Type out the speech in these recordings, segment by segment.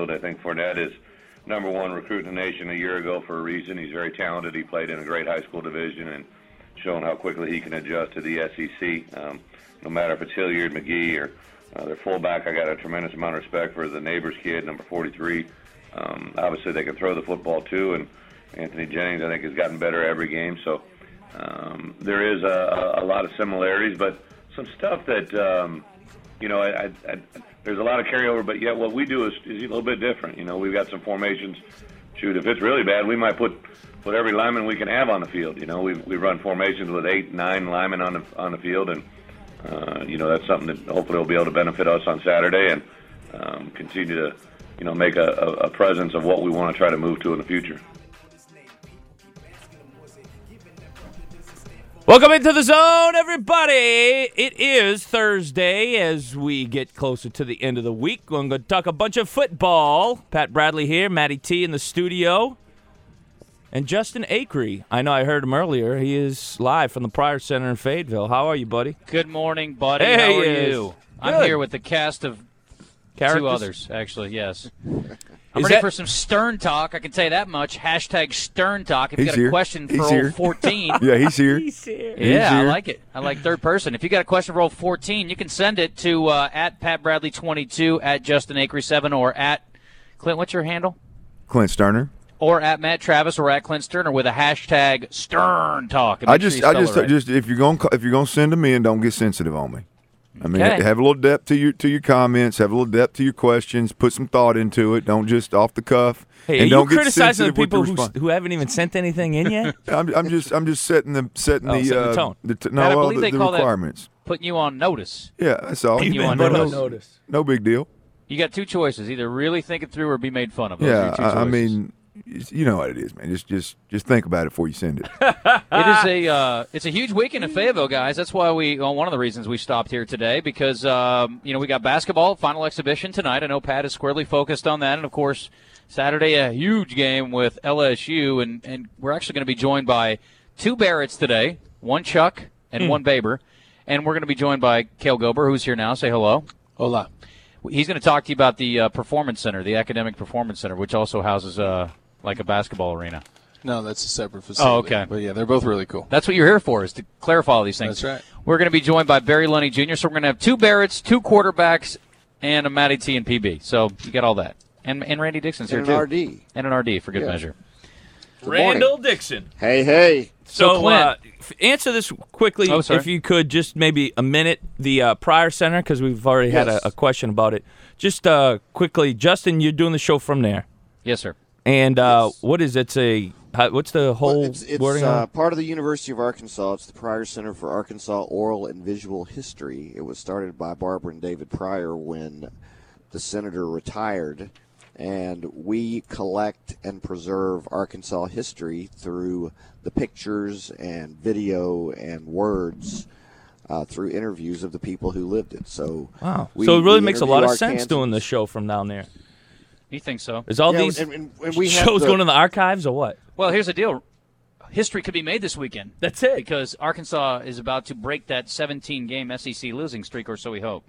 field. I think Fournette is number one recruit in the nation a year ago for a reason. He's very talented. He played in a great high school division and shown how quickly he can adjust to the SEC. No matter if it's Hilliard, McGee, or their fullback, I got a tremendous amount of respect for the neighbor's kid, number 43. Obviously, they can throw the football too, and Anthony Jennings, I think, has gotten better every game. So there is a lot of similarities, but some stuff that, there's a lot of carryover, but yet what we do is a little bit different. We've got some formations. Shoot, if it's really bad, we might put every lineman we can have on the field. We run formations with 8, 9 linemen on the field, and that's something that hopefully will be able to benefit us on Saturday and continue to make a presence of what we want to try to move to in the future. Welcome into the zone, everybody. It is Thursday as we get closer to the end of the week. We're going to talk a bunch of football. Pat Bradley here, Matty T in the studio, and Justin Acree. I know I heard him earlier. He is live from the Pryor Center in Fayetteville. How are you, buddy? Good morning, buddy. Hey, how are you? Good. I'm here with the cast of Characters? 2 others, actually, yes. I'm ready for some Stern talk. I can tell you that much. Hashtag Stern talk. If you got a question for old 14. Yeah, he's here. He's here. Yeah, I like it. I like third person. If you got a question for old 14, you can send it to at Pat Bradley 22, at Justin Acree 7, or at Clint. What's your handle? Clint Sterner. Or at Matt Travis, or at Clint Sterner with a hashtag Stern talk. I just if you're gonna send them in, don't get sensitive on me. I mean, have a little depth to your comments, have a little depth to your questions, put some thought into it. Don't just off the cuff. Hey, and are don't you get criticizing the sensitive with people who haven't even sent anything in yet? I'm just setting the tone. I believe they call requirements. that putting you on notice. Yeah, that's all. Putting you on notice. No big deal. You got 2 choices: either really think it through or be made fun of. Those are your 2 choices. I mean, you know what it is, man. Just think about it before you send it. It's a huge weekend in Fayetteville, guys. That's why one of the reasons we stopped here today, because we got basketball final exhibition tonight. I know Pat is squarely focused on that, and of course Saturday a huge game with LSU, and we're actually going to be joined by 2 Barretts today, 1 Chuck and 1 Baber, and we're going to be joined by Cale Gober, who's here now. Say hello. Hola. He's going to talk to you about the Performance Center, the Academic Performance Center, which also houses like a basketball arena. No, that's a separate facility. Oh, okay. But, yeah, they're both really cool. That's what you're here for, is to clarify all these things. That's right. We're going to be joined by Barry Lunny Jr., so we're going to have 2 Barretts, 2 quarterbacks, and a Matty T and PB. So you got all that. And Randy Dixon's here, too. And an RD. And an RD, for good measure. Randall Dixon. Hey. So answer this quickly, if you could, just maybe a minute. The Pryor Center, because we've already had a question about it. Just quickly, Justin, you're doing the show from there. Yes, sir. And what is it? What's the whole wording? It's part of the University of Arkansas. It's the Pryor Center for Arkansas Oral and Visual History. It was started by Barbara and David Pryor when the senator retired. And we collect and preserve Arkansas history through the pictures and video and words through interviews of the people who lived it. So wow. So it really makes a lot of sense doing the show from down there. You think so? Is all these shows going in the archives or what? Well, here's the deal. History could be made this weekend. That's it. Because Arkansas is about to break that 17-game SEC losing streak, or so we hope.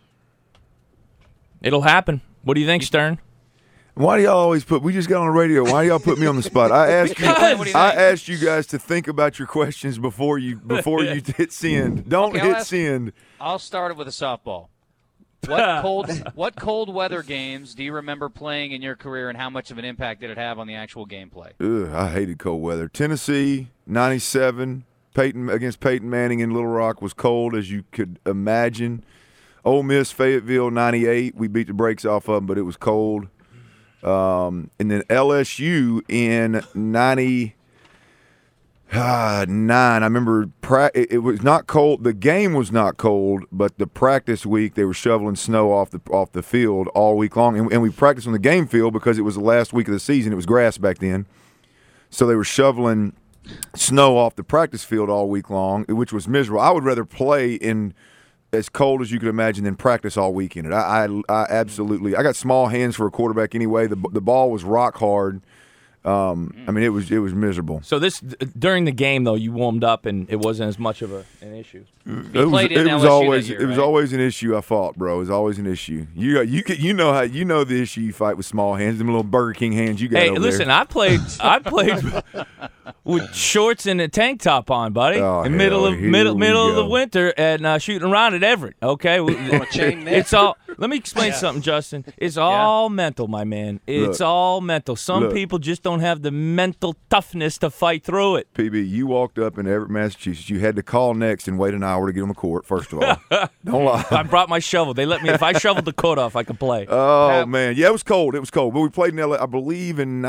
It'll happen. What do you think, Stern? Why do y'all always we just got on the radio. Why do y'all put me on the spot? I asked you guys to think about your questions before you hit send. Don't hit send. I'll start with a softball. What cold weather games do you remember playing in your career, and how much of an impact did it have on the actual gameplay? I hated cold weather. Tennessee, 97, against Peyton Manning in Little Rock was cold as you could imagine. Ole Miss, Fayetteville, 98. We beat the brakes off of them, but it was cold. And then LSU in 99. I remember it was not cold. The game was not cold, but the practice week they were shoveling snow off the field all week long. And we practiced on the game field because it was the last week of the season. It was grass back then. So they were shoveling snow off the practice field all week long, which was miserable. I would rather play in as cold as you could imagine than practice all weekend. I absolutely – I got small hands for a quarterback anyway. The ball was rock hard. I mean, it was miserable. So during the game though, you warmed up and it wasn't as much of an issue. It played in was LSU always that year, it was right? always an issue. I fought, bro. It was always an issue. You know the issue you fight with small hands, them little Burger King hands you got. Hey, over listen, there. I played with shorts and a tank top on, buddy. Oh, in middle hell, of here middle we middle of the go. winter and shooting around at Everett. Okay, it's all. Let me explain something, Justin. It's all mental, my man. It's Look. all mental. Some Look. people just don't have the mental toughness to fight through it. PB, you walked up in Everett, Massachusetts. You had to call next and wait an hour to get on the court. First of all, don't lie. I brought my shovel. They let me. If I shoveled the court off, I could play. Oh man, yeah, it was cold. It was cold. But we played in I believe in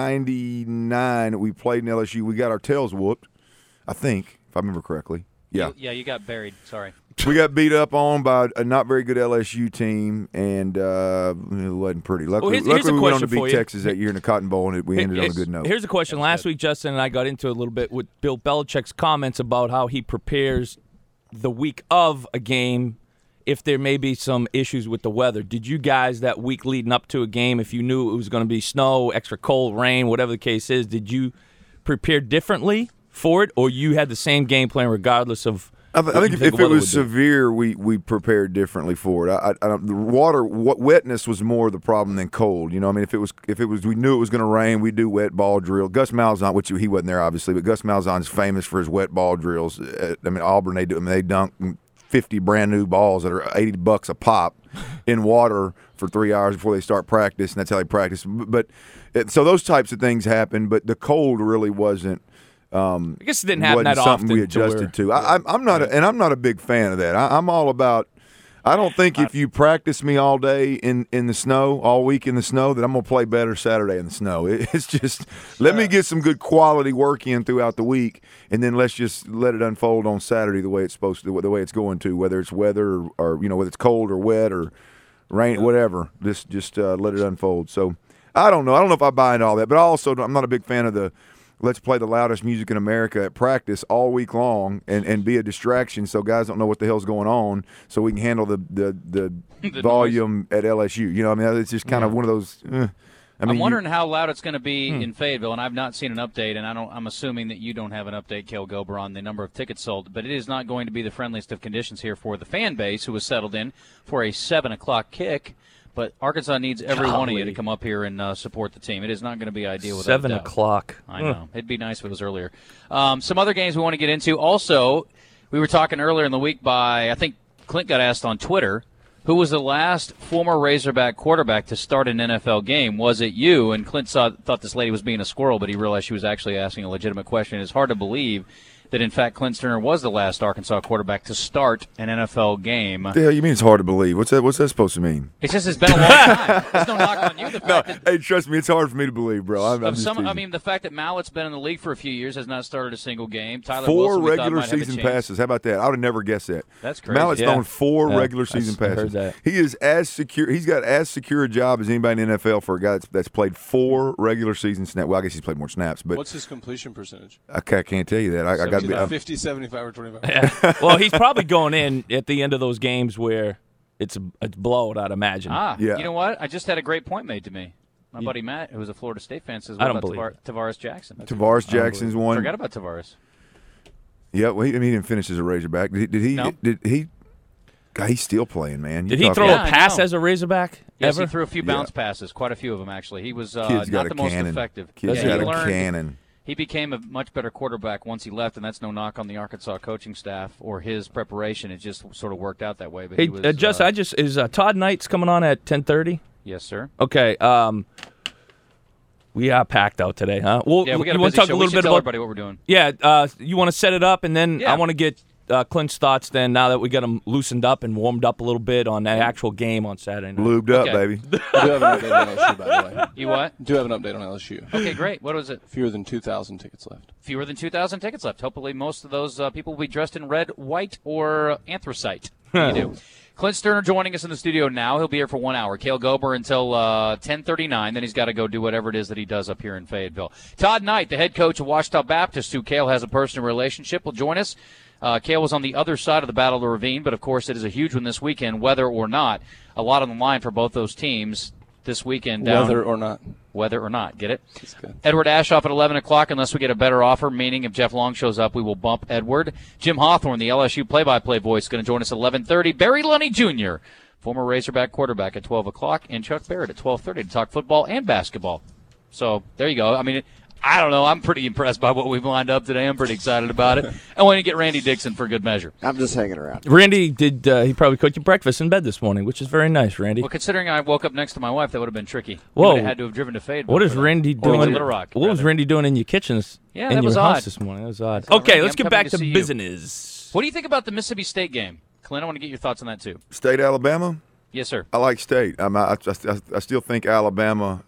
'99. We played in LSU. We got our tails whooped. I think, if I remember correctly. Yeah, Yeah, you got buried. Sorry. we got beat up on by a not very good LSU team, and it wasn't pretty. Luckily, here's a we went on to question for beat you. Texas that year in the Cotton Bowl, and we ended on a good note. Here's a question. Last week, Justin and I got into it a little bit with Bill Belichick's comments about how he prepares the week of a game if there may be some issues with the weather. Did you guys that week leading up to a game, if you knew it was going to be snow, extra cold, rain, whatever the case is, did you prepare differently for it, or you had the same game plan regardless of I think if the it weather was would do? severe, we prepared differently for it. The wetness was more the problem than cold. You know, I mean, if it was, we knew it was going to rain, we do wet ball drill. Gus Malzahn, which he wasn't there obviously, but Gus Malzahn's famous for his wet ball drills. I mean, Auburn, they dunk 50 brand new balls that are $80 a pop in water for 3 hours before they start practice, and that's how they practice. So those types of things happen, but the cold really wasn't. I guess it didn't happen wasn't that something often. we adjusted to. I'm not a big fan of that. I'm all about. I don't think if you practice me all day in the snow, all week in the snow, that I'm gonna play better Saturday in the snow. It's just let me get some good quality work in throughout the week, and then let's just let it unfold on Saturday the way it's supposed to, the way it's going to, whether it's weather or whether it's cold or wet or rain, whatever. Just let it unfold. So I don't know. I don't know if I buy into all that, but I'm not a big fan of the. Let's play the loudest music in America at practice all week long and be a distraction so guys don't know what the hell's going on so we can handle the volume at LSU. You know, I mean, it's just kind of one of those. I'm wondering how loud it's going to be in Fayetteville, and I've not seen an update, and I'm assuming that you don't have an update, Cale Gober, on the number of tickets sold, but it is not going to be the friendliest of conditions here for the fan base who was settled in for a 7 o'clock kick. But Arkansas needs every one of you to come up here and support the team. It is not going to be ideal without 7 a doubt. o'clock. I know. It'd be nice if it was earlier. Some other games we want to get into. Also, we were talking earlier in the week I think Clint got asked on Twitter, who was the last former Razorback quarterback to start an NFL game? Was it you? And Clint thought this lady was being a squirrel, but he realized she was actually asking a legitimate question. It's hard to believe that, in fact, Clint Sterner was the last Arkansas quarterback to start an NFL game. What the hell you mean it's hard to believe? What's that supposed to mean? It's just it's been a long time. There's no knock on you. The fact that Hey, trust me, it's hard for me to believe, bro. I'm just teasing. I mean, the fact that Mallett's been in the league for a few years, has not started a single game. Tyler 4 Wilson, we thought, regular might have a season chance. passes. How about that? I would have never guessed that. That's crazy. Mallett's Yeah. thrown 4 Yeah, regular season I heard passes. that. He is as secure. He's got as secure a job as anybody in the NFL for a guy that's played 4 regular season snaps. Well, I guess he's played more snaps, but What's his completion percentage? I can't tell you that. I got to be. 50, 75, or 25? Well, he's probably going in at the end of those games where it's a blowout, I'd imagine. Yeah. You know what? I just had a great point made to me. My buddy Matt, who was a Florida State fan, says, I what don't about believe it. Tavares Jackson? Tavares Jackson's one. Forget about Tavares. Yeah, well, he didn't finish as a Razorback. Did he? No. Did he? God, he's still playing, man. Did he throw Yeah, a I pass know. as a Razorback Yes, ever? he threw a few bounce passes, quite a few of them, actually. He was Kid's got not a the most cannon. effective. Kid's Yeah, got he a learned- cannon. He became a much better quarterback once he left, and that's no knock on the Arkansas coaching staff or his preparation. It just sort of worked out that way. But Hey, he was, is Todd Knight's coming on at 10:30? yes, sir. Okay. We are packed out today, huh? Well, Yeah, we got you a want busy to talk show. a We little should bit tell about? everybody what we're doing. Yeah. You want to set it up, and then Yeah. I want to get Clint's thoughts. Then now that we got him loosened up and warmed up a little bit on that actual game on Saturday night. Lubed up, Okay. baby. I do have an update on LSU, by the way. You what? Do have an update on LSU. Okay, great. What was it? Fewer than 2,000 tickets left. Fewer than 2,000 tickets left. Hopefully most of those people will be dressed in red, white, or anthracite. What do you do? Clint Sterner joining us in the studio now. He'll be here for 1 hour. Cale Gober until 10:39. Then he's got to go do whatever it is that he does up here in Fayetteville. Todd Knight, the head coach of Ouachita Baptist, who Cale has a personal relationship, will join us. Cale was on the other side of the Battle of the Ravine, but of course it is a huge one this weekend, whether or not. A lot on the line for both those teams this weekend. Whether or not. whether or not. Get it? That's good. Edward Ashoff at 11 o'clock, unless we get a better offer, meaning if Jeff Long shows up, we will bump Edward. Jim Hawthorne, the LSU play-by-play voice, is going to join us at 11:30. Barry Lunny Jr., former Razorback quarterback, at 12 o'clock, and Chuck Barrett at 12:30 to talk football and basketball. So there you go. I mean, I don't know. I'm pretty impressed by what we've lined up today. I'm pretty excited about it. And when you get Randy Dixon for good measure. I'm just hanging around. Randy did. He probably cooked you breakfast in bed this morning, which is very nice, Randy. Well, considering I woke up next to my wife, that would have been tricky. Whoa. You would have had to have driven to Fayetteville. What is for that. Randy Or doing? Little Rock, What was rather. Randy doing in your kitchens? Yeah, in that your was house odd. this morning? That was odd. So, Okay, Randy, let's I'm get coming back to to see you. business. What do you think about the Mississippi State game? Clint, I want to get your thoughts on that, too. State Alabama. Yes, sir. I like State. I still think Alabama.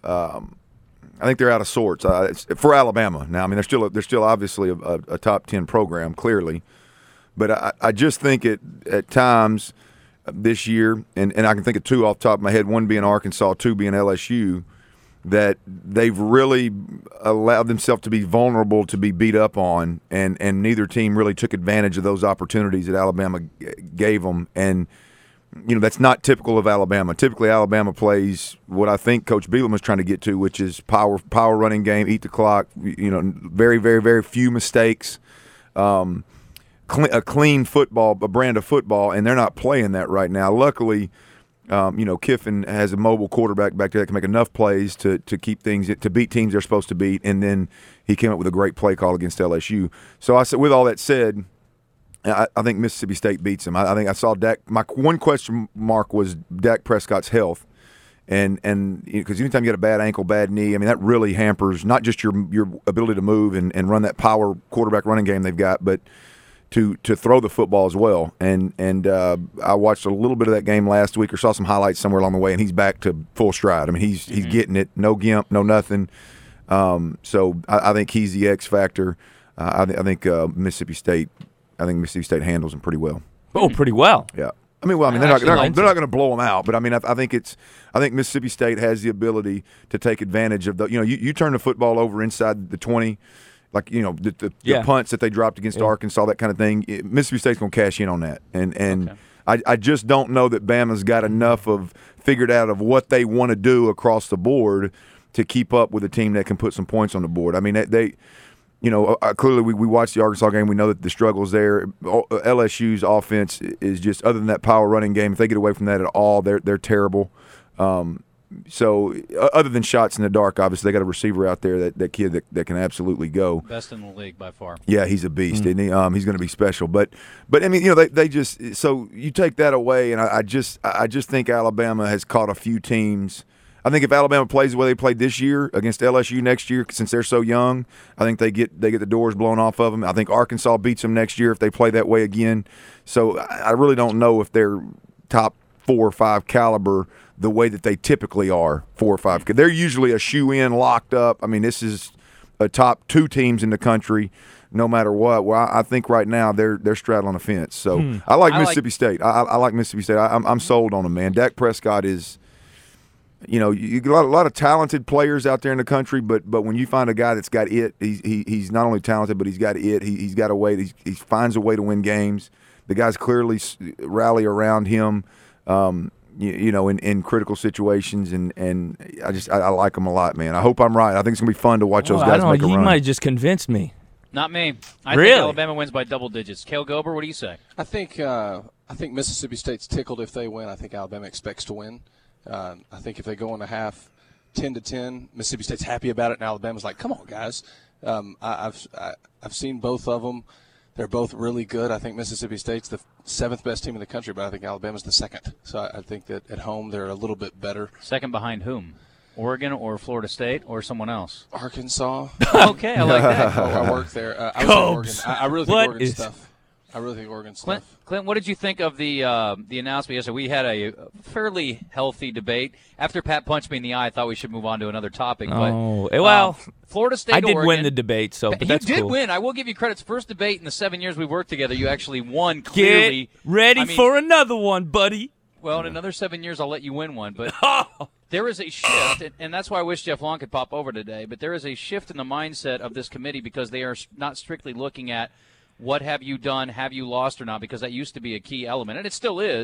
I think they're out of sorts for Alabama. Now, I mean, they're still obviously a top 10 program, clearly, but I just think at times this year, and I can think of two off the top of my head, one being Arkansas, two being LSU, that they've really allowed themselves to be vulnerable to be beat up on, and neither team really took advantage of those opportunities that Alabama gave them. And you know, that's not typical of Alabama. Typically, Alabama plays what I think Coach Bielema was trying to get to, which is power running game, eat the clock. You know, very, very, very few mistakes, a clean football, a brand of football, and they're not playing that right now. Luckily, you know, Kiffin has a mobile quarterback back there that can make enough plays to keep things to beat teams they're supposed to beat, and then he came up with a great play call against LSU. So I said, with all that said, I think Mississippi State beats them. I think I saw Dak. My one question mark was Dak Prescott's health, and because anytime you get a bad ankle, bad knee, I mean that really hampers not just your ability to move and run that power quarterback running game they've got, but to throw the football as well. And I watched a little bit of that game last week, or saw some highlights somewhere along the way, and he's back to full stride. I mean he's getting it, no gimp, no nothing. So I think he's the X factor. I think Mississippi State. I think Mississippi State handles them pretty well. Oh, pretty well. Yeah. They're not going to blow them out, but I mean, I think Mississippi State has the ability to take advantage of the. You know, you turn the football over inside the 20, like you know the punts that they dropped against Arkansas, that kind of thing. Mississippi State's going to cash in on that, and okay. I just don't know that Bama's got enough of figured out of what they want to do across the board to keep up with a team that can put some points on the board. I mean, they. You know, clearly we watched the Arkansas game. We know that the struggle's there. LSU's offense is just, other than that power running game, if they get away from that at all, they're terrible. So other than shots in the dark, obviously they got a receiver out there, that kid that can absolutely go. Best in the league by far. Yeah, he's a beast, isn't he? He's going to be special. But I mean, you know, they just, so you take that away, and I just think Alabama has caught a few teams. I think if Alabama plays the way they played this year against LSU next year, since they're so young, I think they get the doors blown off of them. I think Arkansas beats them next year if they play that way again. So I really don't know if they're top 4 or 5 caliber the way that they typically are 4 or 5. They're usually a shoe-in, locked up. I mean, this is a top 2 teams in the country, no matter what. Well, I think right now they're straddling a fence. So I like Mississippi State. I like Mississippi State. I'm sold on them, man. Dak Prescott is. You know, you got a lot of talented players out there in the country, but when you find a guy that's got it, he's not only talented, but he's got it. He's got a way. He finds a way to win games. The guys clearly rally around him, you know, in critical situations, and I like him a lot, man. I hope I'm right. I think it's gonna be fun to watch those guys make a run. You might just convince me. Not me. I Really? think Alabama wins by double digits. Cale Gober, what do you say? I think Mississippi State's tickled if they win. I think Alabama expects to win. I think if they go in a half 10-10, Mississippi State's happy about it, and Alabama's like, come on, guys. I've seen both of them. They're both really good. I think Mississippi State's the 7th best team in the country, but I think Alabama's the 2nd. So I think that at home they're a little bit better. Second behind whom? Oregon or Florida State or someone else? Arkansas. Okay, I like that. I work there. I was at Oregon. I really think Oregon's tough. Clint, what did you think of the announcement yesterday? We had a fairly healthy debate. After Pat punched me in the eye, I thought we should move on to another topic. Well, Florida State, I did Oregon, win the debate, so but that's you did cool. win. I will give you credit. It's the first debate in the 7 years we've worked together. You actually won clearly. Get ready for another one, buddy. Well, in another 7 years, I'll let you win one. But there is a shift, and that's why I wish Jeff Long could pop over today. But there is a shift in the mindset of this committee because they are not strictly looking at what have you done, have you lost or not, because that used to be a key element, and it still is.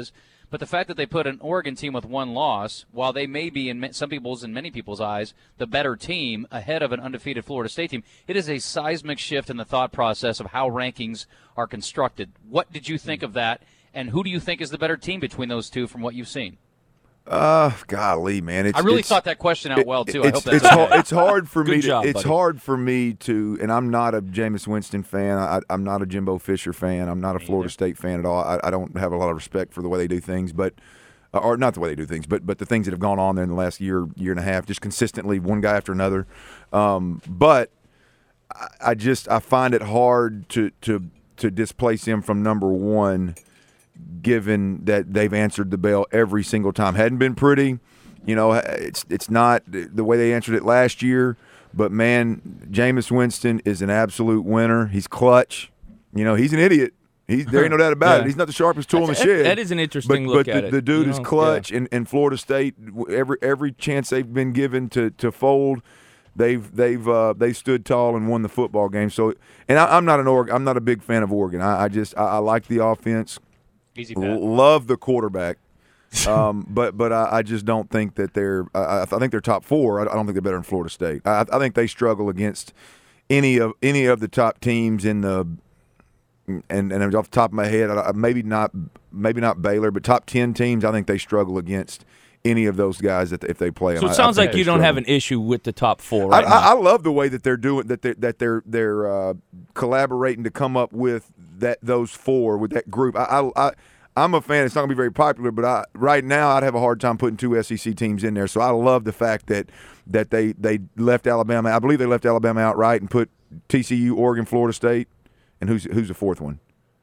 But the fact that they put an Oregon team with one loss, while they may be in some people's and many people's eyes the better team ahead of an undefeated Florida State team, it is a seismic shift in the thought process of how rankings are constructed. What did you think of that, and who do you think is the better team between those two from what you've seen? Golly, man! I really thought that question out well too. I hope that's it's hard for me. Job, it's buddy. hard for me to, and I'm not a Jameis Winston fan. I'm not a Jimbo Fisher fan. I'm not a Florida State fan at all. I don't have a lot of respect for the way they do things, but or not the way they do things, but the things that have gone on there in the last year and a half, just consistently, one guy after another. But I find it hard to displace him from number one, given that they've answered the bell every single time. Hadn't been pretty, it's not the way they answered it last year, but man, Jameis Winston is an absolute winner. He's clutch. He's an idiot. There ain't no doubt about it. He's not the sharpest tool in the shed. That is an interesting look at it. But the dude is clutch, and Florida State, every chance they've been given to fold, they've stood tall and won the football game. So, and I'm not a big fan of Oregon. I like the offense. Easy bet. Love the quarterback, but I just don't think that they're. I think they're top four. I don't think they're better than Florida State. I think they struggle against any of the top teams in the. And off the top of my head, maybe not Baylor, but top 10 teams. I think they struggle against any of those guys if they play them. So it sounds like you don't have an issue with the top four. Right now. I love the way that they're doing that. They're collaborating to come up with those four with that group. I'm a fan. It's not going to be very popular, but right now I'd have a hard time putting two SEC teams in there. So I love the fact that they left Alabama. I believe they left Alabama outright and put TCU, Oregon, Florida State, and who's the fourth one?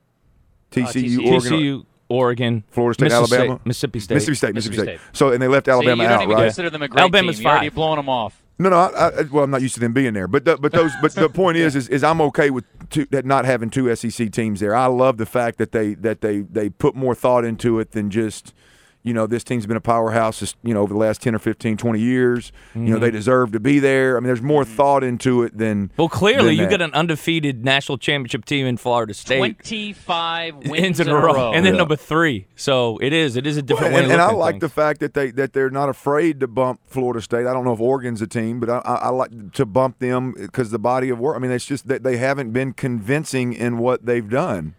TCU, Oregon, Florida State, Alabama, Mississippi State. So and they left Alabama you don't out, even right? consider them a great Alabama's team. You're already 5. blowing them off. No, well, I'm not used to them being there, but the point is I'm okay with not having two SEC teams there. I love the fact that they put more thought into it than just this team's been a powerhouse over the last 10 or 15, 20 years. Mm-hmm. They deserve to be there. I mean, there's more thought into it than. Well, clearly you that. got an undefeated national championship team in Florida State. 25 wins in a row, and then Yeah. number 3. So it is a different way. And I like the fact that they're not afraid to bump Florida State. I don't know if Oregon's a team, but I like to bump them because the body of work. I mean, it's just that they haven't been convincing in what they've done.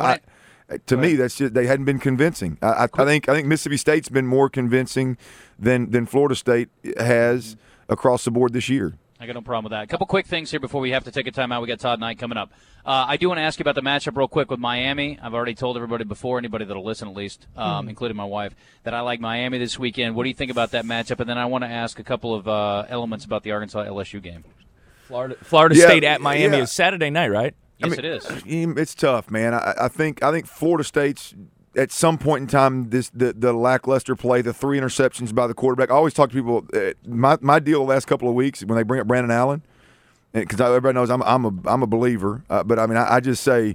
To me, that's just they hadn't been convincing. I think Mississippi State's been more convincing than Florida State has across the board this year. I got no problem with that. A couple quick things here before we have to take a timeout. We got Todd Knight coming up. I do want to ask you about the matchup real quick with Miami. I've already told everybody before, anybody that'll listen at least, including my wife, that I like Miami this weekend. What do you think about that matchup? And then I want to ask a couple of elements about the Arkansas LSU game. Florida State at Miami is Saturday night, right? Yes, it is. It's tough, man. I think Florida State's at some point in time the lackluster play, the 3 interceptions by the quarterback. I always talk to people. My deal the last couple of weeks when they bring up Brandon Allen, because everybody knows I'm a believer. But I mean, I just say.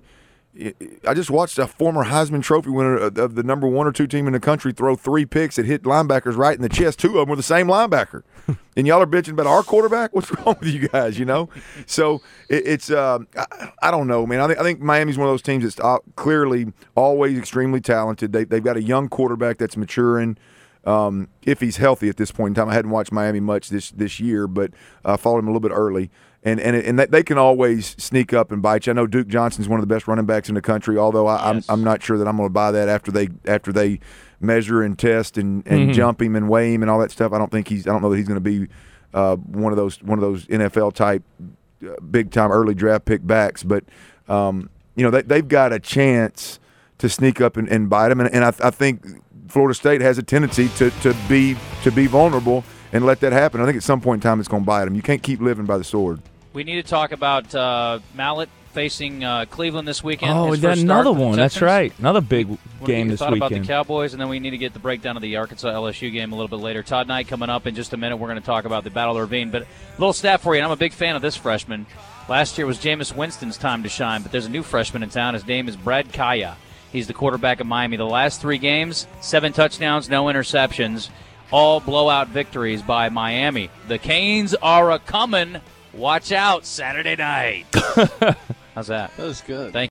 I just watched a former Heisman Trophy winner of the number 1 or 2 team in the country throw 3 picks that hit linebackers right in the chest. 2 of them were the same linebacker. And y'all are bitching about our quarterback? What's wrong with you guys, So it's I don't know, man. I think Miami's one of those teams that's clearly always extremely talented. They've got a young quarterback that's maturing. If he's healthy at this point in time. I hadn't watched Miami much this year, but followed him a little bit early. And they can always sneak up and bite you. I know Duke Johnson's one of the best running backs in the country, although I'm not sure that I'm going to buy that after they measure and test and jump him and weigh him and all that stuff. I don't know that he's going to be one of those NFL type big time early draft pick backs. But they've got a chance to sneak up and bite him, and I think Florida State has a tendency to be vulnerable and let that happen. I think at some point in time it's going to bite them. You can't keep living by the sword. We need to talk about Mallett facing Cleveland this weekend. Oh, His we got first another start for the one. That's Texans. right. Another big game this thought weekend. about the Cowboys, and then we need to get the breakdown of the Arkansas LSU game a little bit later. Todd Knight coming up in just a minute. We're going to talk about the Battle of the Ravine. But a little stat for you, and I'm a big fan of this freshman. Last year was Jameis Winston's time to shine, but there's a new freshman in town. His name is Brad Kaya. He's the quarterback of Miami. The last 3 games, 7 touchdowns, no interceptions. All blowout victories by Miami. The Canes are a-coming. Watch out Saturday night. How's that? That was good. Thank